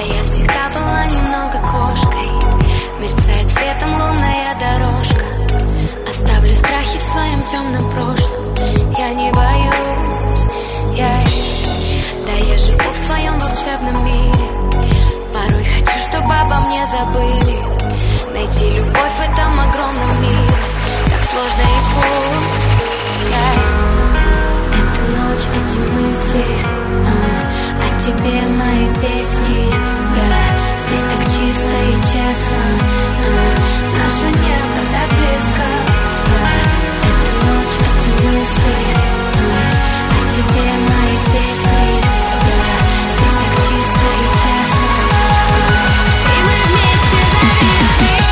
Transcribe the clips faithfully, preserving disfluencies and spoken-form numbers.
я всегда была немного кошкой. Мерцает светом лунная дорожка. Оставлю страхи в своем темном прошлом. Я не боюсь, я... Да я живу в своем волшебном мире. Порой хочу, чтобы обо мне забыли. Найти любовь в этом огромном мире так сложно и пусть. Я... Эта ночь, эти мысли, а, о тебе мои песни. Я здесь так чисто и честно, а, наше небо так близко. Я... Эта ночь, эти мысли, а, о тебе мои песни. Я здесь так чисто и честно, а, и мы вместе зависли.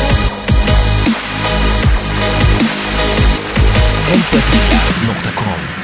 эм пэ три точка ком